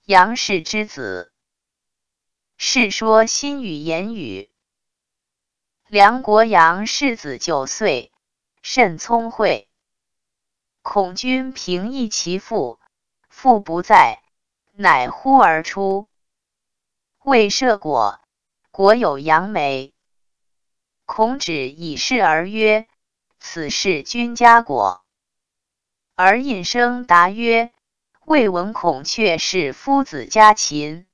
杨氏之子。世说新语言语。梁国阳世子9岁，甚聪慧。孔君平议其父，父不在，乃呼而出。谓射果，果有杨梅。孔止以是而曰：此是君家果。而印生答曰：未闻孔雀是夫子家禽。